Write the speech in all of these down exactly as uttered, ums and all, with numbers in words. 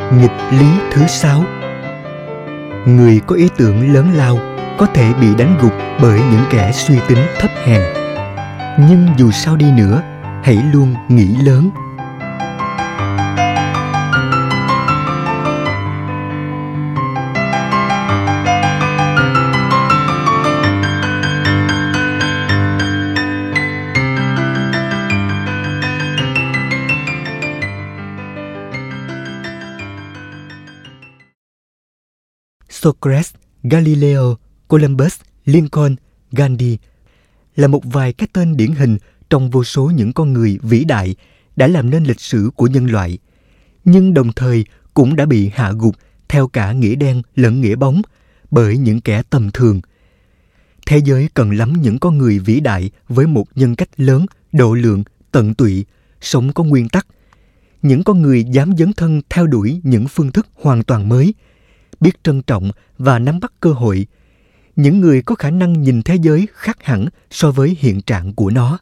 Nghịch lý thứ sáu. Người có ý tưởng lớn lao có thể bị đánh gục bởi những kẻ suy tính thấp hèn. Nhưng dù sao đi nữa, hãy luôn nghĩ lớn. Socrates, Galileo, Columbus, Lincoln, Gandhi là một vài cái tên điển hình trong vô số những con người vĩ đại đã làm nên lịch sử của nhân loại, nhưng đồng thời cũng đã bị hạ gục theo cả nghĩa đen lẫn nghĩa bóng bởi những kẻ tầm thường. Thế giới cần lắm những con người vĩ đại với một nhân cách lớn, độ lượng, tận tụy, sống có nguyên tắc. Những con người dám dấn thân theo đuổi những phương thức hoàn toàn mới, biết trân trọng và nắm bắt cơ hội. Những người có khả năng nhìn thế giới khác hẳn so với hiện trạng của nó.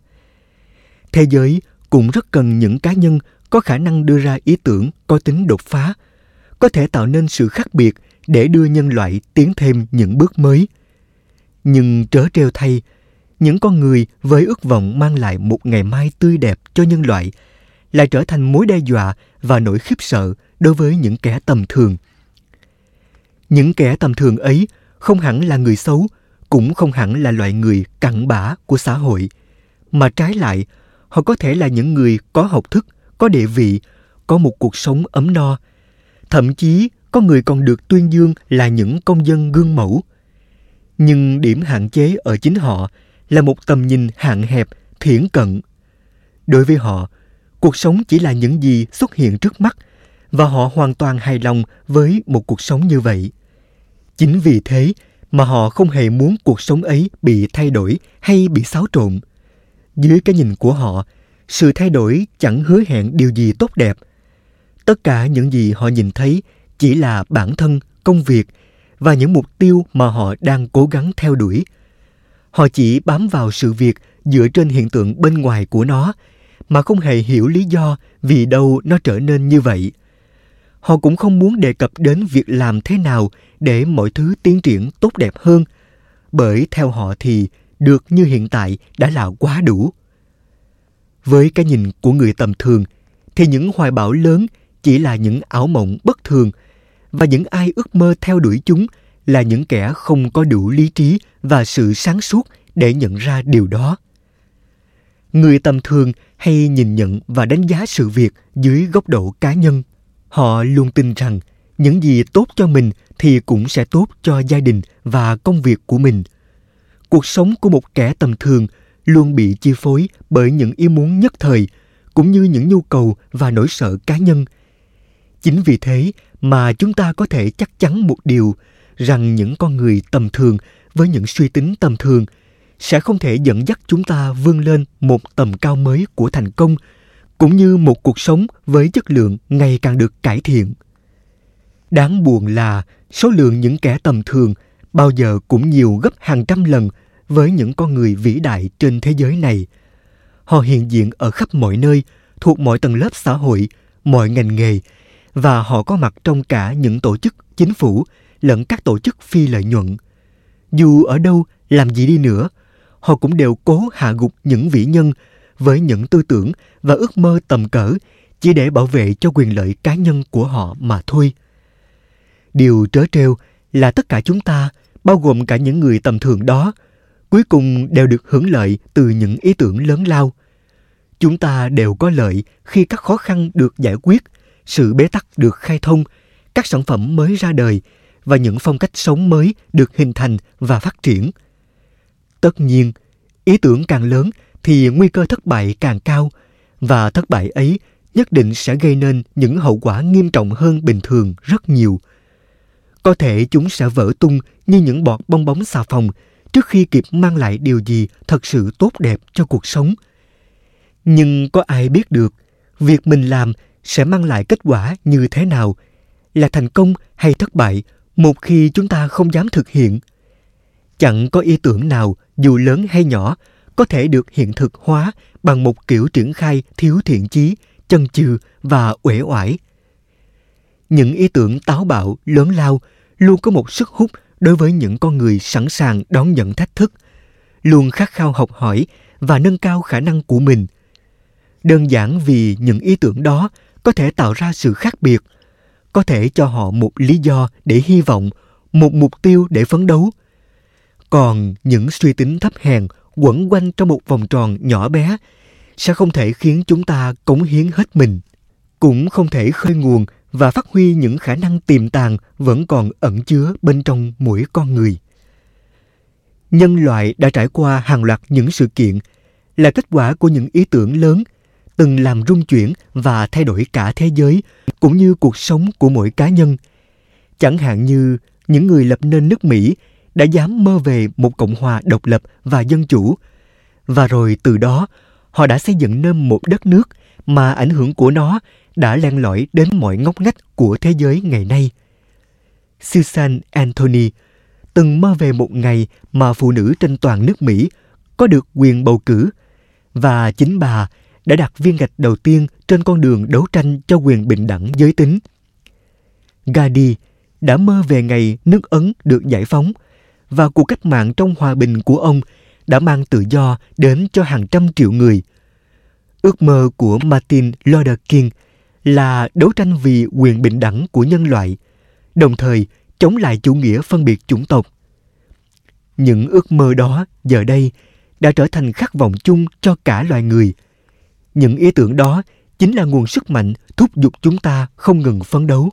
Thế giới cũng rất cần những cá nhân có khả năng đưa ra ý tưởng có tính đột phá, có thể tạo nên sự khác biệt để đưa nhân loại tiến thêm những bước mới. Nhưng trớ trêu thay, những con người với ước vọng mang lại một ngày mai tươi đẹp cho nhân loại lại trở thành mối đe dọa và nỗi khiếp sợ đối với những kẻ tầm thường. Những kẻ tầm thường ấy không hẳn là người xấu, cũng không hẳn là loại người cặn bã của xã hội, mà trái lại, họ có thể là những người có học thức, có địa vị, có một cuộc sống ấm no. Thậm chí, có người còn được tuyên dương là những công dân gương mẫu. Nhưng điểm hạn chế ở chính họ là một tầm nhìn hạn hẹp, thiển cận. Đối với họ, cuộc sống chỉ là những gì xuất hiện trước mắt, và họ hoàn toàn hài lòng với một cuộc sống như vậy. Chính vì thế mà họ không hề muốn cuộc sống ấy bị thay đổi hay bị xáo trộn. Dưới cái nhìn của họ, sự thay đổi chẳng hứa hẹn điều gì tốt đẹp. Tất cả những gì họ nhìn thấy chỉ là bản thân, công việc và những mục tiêu mà họ đang cố gắng theo đuổi. Họ chỉ bám vào sự việc dựa trên hiện tượng bên ngoài của nó, mà không hề hiểu lý do vì đâu nó trở nên như vậy. Họ cũng không muốn đề cập đến việc làm thế nào để mọi thứ tiến triển tốt đẹp hơn, bởi theo họ thì được như hiện tại đã là quá đủ. Với cái nhìn của người tầm thường, thì những hoài bão lớn chỉ là những ảo mộng bất thường, và những ai ước mơ theo đuổi chúng là những kẻ không có đủ lý trí và sự sáng suốt để nhận ra điều đó. Người tầm thường hay nhìn nhận và đánh giá sự việc dưới góc độ cá nhân. Họ luôn tin rằng những gì tốt cho mình thì cũng sẽ tốt cho gia đình và công việc của mình. Cuộc sống của một kẻ tầm thường luôn bị chi phối bởi những ý muốn nhất thời, cũng như những nhu cầu và nỗi sợ cá nhân. Chính vì thế mà chúng ta có thể chắc chắn một điều, rằng những con người tầm thường với những suy tính tầm thường sẽ không thể dẫn dắt chúng ta vươn lên một tầm cao mới của thành công, cũng như một cuộc sống với chất lượng ngày càng được cải thiện. Đáng buồn là số lượng những kẻ tầm thường bao giờ cũng nhiều gấp hàng trăm lần với những con người vĩ đại trên thế giới này. Họ hiện diện ở khắp mọi nơi, thuộc mọi tầng lớp xã hội, mọi ngành nghề, và họ có mặt trong cả những tổ chức chính phủ lẫn các tổ chức phi lợi nhuận. Dù ở đâu, làm gì đi nữa, họ cũng đều cố hạ gục những vĩ nhân với những tư tưởng và ước mơ tầm cỡ chỉ để bảo vệ cho quyền lợi cá nhân của họ mà thôi. Điều trớ trêu là tất cả chúng ta, bao gồm cả những người tầm thường đó, cuối cùng đều được hưởng lợi từ những ý tưởng lớn lao. Chúng ta đều có lợi khi các khó khăn được giải quyết, sự bế tắc được khai thông, các sản phẩm mới ra đời và những phong cách sống mới được hình thành và phát triển. Tất nhiên, ý tưởng càng lớn thì nguy cơ thất bại càng cao, và thất bại ấy nhất định sẽ gây nên những hậu quả nghiêm trọng hơn bình thường rất nhiều. Có thể chúng sẽ vỡ tung như những bọt bong bóng xà phòng trước khi kịp mang lại điều gì thật sự tốt đẹp cho cuộc sống. Nhưng có ai biết được việc mình làm sẽ mang lại kết quả như thế nào, là thành công hay thất bại, một khi chúng ta không dám thực hiện. Chẳng có ý tưởng nào, dù lớn hay nhỏ, có thể được hiện thực hóa bằng một kiểu triển khai thiếu thiện chí, chần chừ và uể oải. những ý tưởng táo bạo, lớn lao luôn có một sức hút đối với những con người sẵn sàng đón nhận thách thức, luôn khát khao học hỏi và nâng cao khả năng của mình. Đơn giản vì những ý tưởng đó có thể tạo ra sự khác biệt, có thể cho họ một lý do để hy vọng, một mục tiêu để phấn đấu. Còn những suy tính thấp hèn quẩn quanh trong một vòng tròn nhỏ bé sẽ không thể khiến chúng ta cống hiến hết mình, cũng không thể khơi nguồn và phát huy những khả năng tiềm tàng vẫn còn ẩn chứa bên trong mỗi con người. Nhân loại đã trải qua hàng loạt những sự kiện là kết quả của những ý tưởng lớn từng làm rung chuyển và thay đổi cả thế giới cũng như cuộc sống của mỗi cá nhân. Chẳng hạn như những người lập nên nước Mỹ đã dám mơ về một cộng hòa độc lập và dân chủ, và rồi từ đó họ đã xây dựng nên một đất nước mà ảnh hưởng của nó đã len lỏi đến mọi ngóc ngách của thế giới ngày nay. Susan Anthony từng mơ về một ngày mà phụ nữ trên toàn nước Mỹ có được quyền bầu cử, và chính bà đã đặt viên gạch đầu tiên trên con đường đấu tranh cho quyền bình đẳng giới tính. Gandhi đã mơ về ngày nước Ấn được giải phóng, và cuộc cách mạng trong hòa bình của ông đã mang tự do đến cho hàng trăm triệu người. Ước mơ của Martin Luther King là đấu tranh vì quyền bình đẳng của nhân loại, đồng thời chống lại chủ nghĩa phân biệt chủng tộc. Những ước mơ đó giờ đây đã trở thành khát vọng chung cho cả loài người. Những ý tưởng đó chính là nguồn sức mạnh thúc giục chúng ta không ngừng phấn đấu.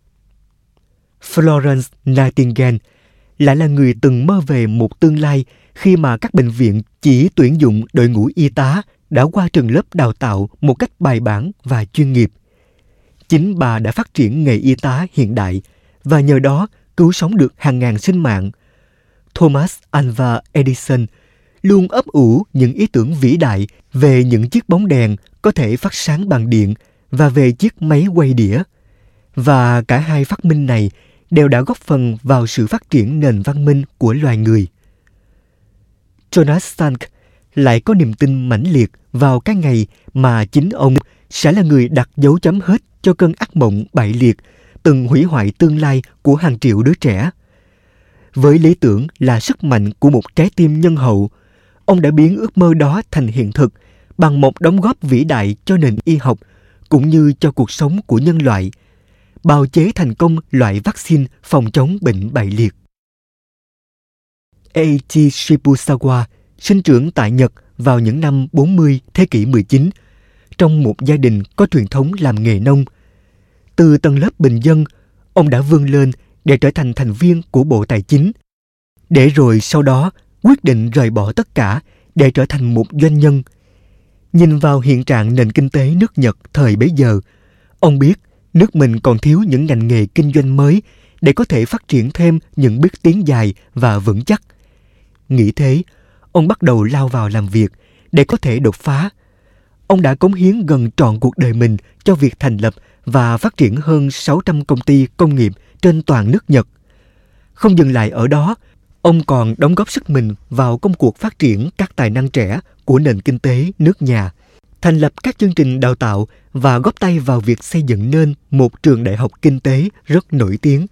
Florence Nightingale lại là người từng mơ về một tương lai khi mà các bệnh viện chỉ tuyển dụng đội ngũ y tá đã qua trường lớp đào tạo một cách bài bản và chuyên nghiệp. Chính bà đã phát triển nghề y tá hiện đại và nhờ đó cứu sống được hàng ngàn sinh mạng. Thomas Alva Edison luôn ấp ủ những ý tưởng vĩ đại về những chiếc bóng đèn có thể phát sáng bằng điện và về chiếc máy quay đĩa. Và cả hai phát minh này đều đã góp phần vào sự phát triển nền văn minh của loài người. Jonas Salk lại có niềm tin mãnh liệt vào cái ngày mà chính ông sẽ là người đặt dấu chấm hết cho cơn ác mộng bại liệt từng hủy hoại tương lai của hàng triệu đứa trẻ. Với lý tưởng là sức mạnh của một trái tim nhân hậu, ông đã biến ước mơ đó thành hiện thực bằng một đóng góp vĩ đại cho nền y học cũng như cho cuộc sống của nhân loại, bào chế thành công loại vaccine phòng chống bệnh bại liệt. Eiichi Shibusawa sinh trưởng tại Nhật vào những năm bốn mươi thế kỷ mười chín, trong một gia đình có truyền thống làm nghề nông. Từ tầng lớp bình dân, ông đã vươn lên để trở thành thành viên của Bộ Tài chính, để rồi sau đó quyết định rời bỏ tất cả để trở thành một doanh nhân. Nhìn vào hiện trạng nền kinh tế nước Nhật thời bấy giờ, ông biết nước mình còn thiếu những ngành nghề kinh doanh mới để có thể phát triển thêm những bước tiến dài và vững chắc. Nghĩ thế, ông bắt đầu lao vào làm việc để có thể đột phá. Ông đã cống hiến gần trọn cuộc đời mình cho việc thành lập và phát triển hơn sáu trăm công ty công nghiệp trên toàn nước Nhật. Không dừng lại ở đó, ông còn đóng góp sức mình vào công cuộc phát triển các tài năng trẻ của nền kinh tế nước nhà, thành lập các chương trình đào tạo và góp tay vào việc xây dựng nên một trường đại học kinh tế rất nổi tiếng.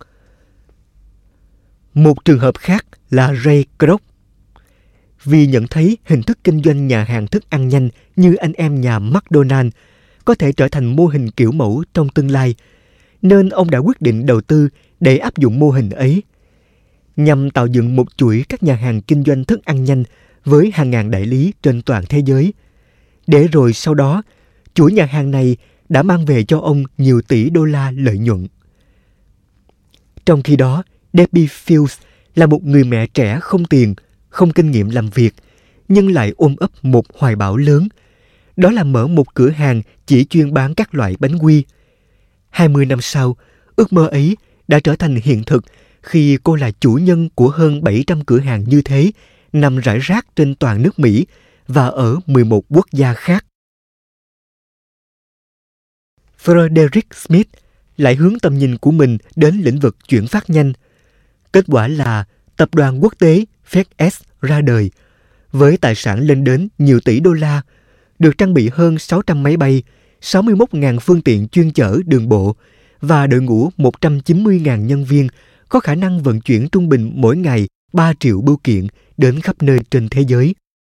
Một trường hợp khác là Ray Kroc. Vì nhận thấy hình thức kinh doanh nhà hàng thức ăn nhanh như anh em nhà McDonald có thể trở thành mô hình kiểu mẫu trong tương lai, nên ông đã quyết định đầu tư để áp dụng mô hình ấy, nhằm tạo dựng một chuỗi các nhà hàng kinh doanh thức ăn nhanh với hàng ngàn đại lý trên toàn thế giới. Để rồi sau đó, chuỗi nhà hàng này đã mang về cho ông nhiều tỷ đô la lợi nhuận. Trong khi đó, Debbie Fields là một người mẹ trẻ không tiền, không kinh nghiệm làm việc, nhưng lại ôm ấp một hoài bão lớn. Đó là mở một cửa hàng chỉ chuyên bán các loại bánh quy. hai mươi năm sau, ước mơ ấy đã trở thành hiện thực khi cô là chủ nhân của hơn bảy trăm cửa hàng như thế, nằm rải rác trên toàn nước Mỹ và ở mười một quốc gia khác. Frederick Smith lại hướng tầm nhìn của mình đến lĩnh vực chuyển phát nhanh. Kết quả là tập đoàn quốc tế FedEx ra đời, với tài sản lên đến nhiều tỷ đô la, được trang bị hơn sáu trăm máy bay, sáu mươi mốt nghìn phương tiện chuyên chở đường bộ và đội ngũ một trăm chín mươi nghìn nhân viên có khả năng vận chuyển trung bình mỗi ngày ba triệu bưu kiện đến khắp nơi trên thế giới.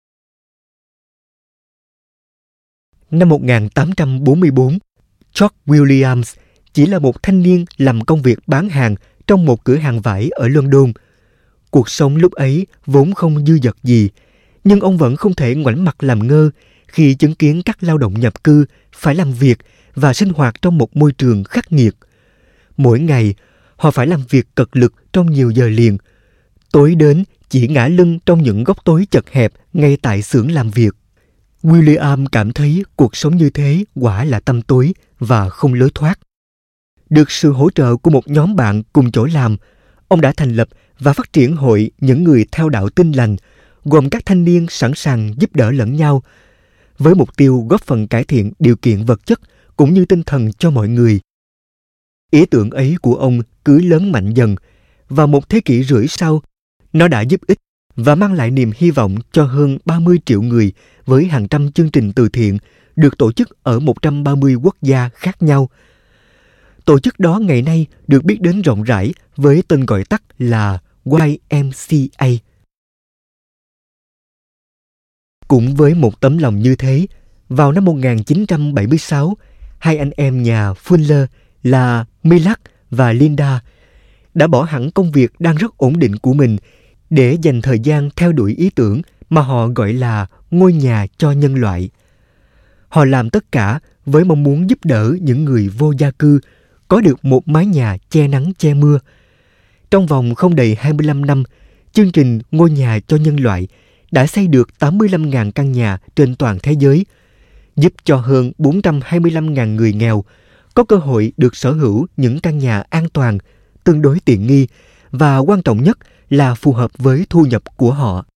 Năm một nghìn tám trăm bốn mươi tư, George Williams chỉ là một thanh niên làm công việc bán hàng trong một cửa hàng vải ở London. Cuộc sống lúc ấy vốn không dư dật gì, nhưng ông vẫn không thể ngoảnh mặt làm ngơ khi chứng kiến các lao động nhập cư phải làm việc và sinh hoạt trong một môi trường khắc nghiệt. Mỗi ngày, họ phải làm việc cật lực trong nhiều giờ liền. Tối đến chỉ ngả lưng trong những góc tối chật hẹp ngay tại xưởng làm việc. William cảm thấy cuộc sống như thế quả là tăm tối và không lối thoát. Được sự hỗ trợ của một nhóm bạn cùng chỗ làm, ông đã thành lập và phát triển hội những người theo đạo Tin Lành, gồm các thanh niên sẵn sàng giúp đỡ lẫn nhau, với mục tiêu góp phần cải thiện điều kiện vật chất cũng như tinh thần cho mọi người. Ý tưởng ấy của ông cứ lớn mạnh dần, và một thế kỷ rưỡi sau, nó đã giúp ích và mang lại niềm hy vọng cho hơn ba mươi triệu người với hàng trăm chương trình từ thiện được tổ chức ở một trăm ba mươi quốc gia khác nhau. Tổ chức đó ngày nay được biết đến rộng rãi với tên gọi tắt là Y M C A. Cũng với một tấm lòng như thế, vào năm một nghìn chín trăm bảy mươi sáu, hai anh em nhà Fuller là Millard và Linda đã bỏ hẳn công việc đang rất ổn định của mình để dành thời gian theo đuổi ý tưởng mà họ gọi là ngôi nhà cho nhân loại. Họ làm tất cả với mong muốn giúp đỡ những người vô gia cư có được một mái nhà che nắng che mưa. Trong vòng không đầy hai mươi lăm năm, chương trình Ngôi nhà cho nhân loại đã xây được tám mươi lăm nghìn căn nhà trên toàn thế giới, giúp cho hơn bốn trăm hai mươi lăm nghìn người nghèo có cơ hội được sở hữu những căn nhà an toàn, tương đối tiện nghi và quan trọng nhất là phù hợp với thu nhập của họ.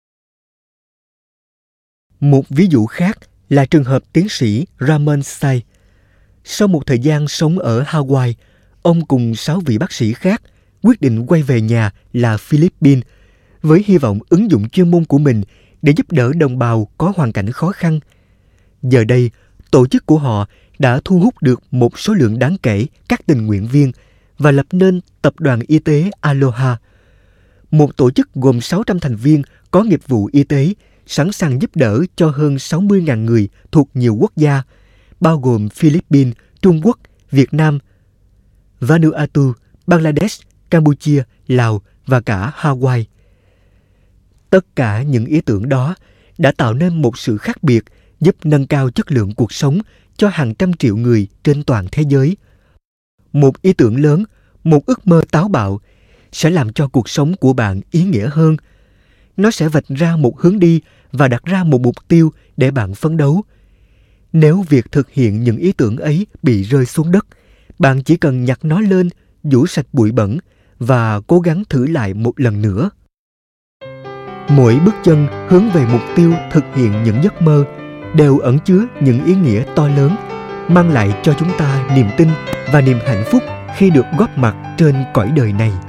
Một ví dụ khác là trường hợp tiến sĩ Ramon Say. Sau một thời gian sống ở Hawaii, ông cùng sáu vị bác sĩ khác quyết định quay về nhà là Philippines với hy vọng ứng dụng chuyên môn của mình để giúp đỡ đồng bào có hoàn cảnh khó khăn. Giờ đây, tổ chức của họ đã thu hút được một số lượng đáng kể các tình nguyện viên và lập nên Tập đoàn Y tế Aloha, một tổ chức gồm sáu trăm thành viên có nghiệp vụ y tế sẵn sàng giúp đỡ cho hơn sáu mươi nghìn người thuộc nhiều quốc gia, bao gồm Philippines, Trung Quốc, Việt Nam, Vanuatu, Bangladesh, Campuchia, Lào và cả Hawaii. Tất cả những ý tưởng đó đã tạo nên một sự khác biệt giúp nâng cao chất lượng cuộc sống cho hàng trăm triệu người trên toàn thế giới. Một ý tưởng lớn, một ước mơ táo bạo sẽ làm cho cuộc sống của bạn ý nghĩa hơn. Nó sẽ vạch ra một hướng đi và đặt ra một mục tiêu để bạn phấn đấu. Nếu việc thực hiện những ý tưởng ấy bị rơi xuống đất, bạn chỉ cần nhặt nó lên, giũ sạch bụi bẩn và cố gắng thử lại một lần nữa. Mỗi bước chân hướng về mục tiêu thực hiện những giấc mơ đều ẩn chứa những ý nghĩa to lớn, mang lại cho chúng ta niềm tin và niềm hạnh phúc khi được góp mặt trên cõi đời này.